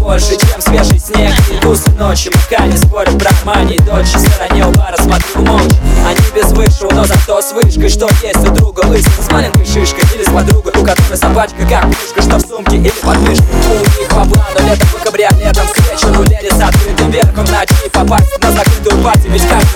больше, чем свежий снег. И тусы ночи, пока не спорят про мани. Дочь в стороне у бара, смотрю молча. Они без высшего, но зато с вышкой. Что есть у друга лысый с маленькой шишкой. Или с подругой, у которой собачка как пушка. Что в сумке или под мышкой. У них по плану летом по кабриолетом. Встречу нулели с открытым верхом. Ночи попасть на закрытую пати. Ведь как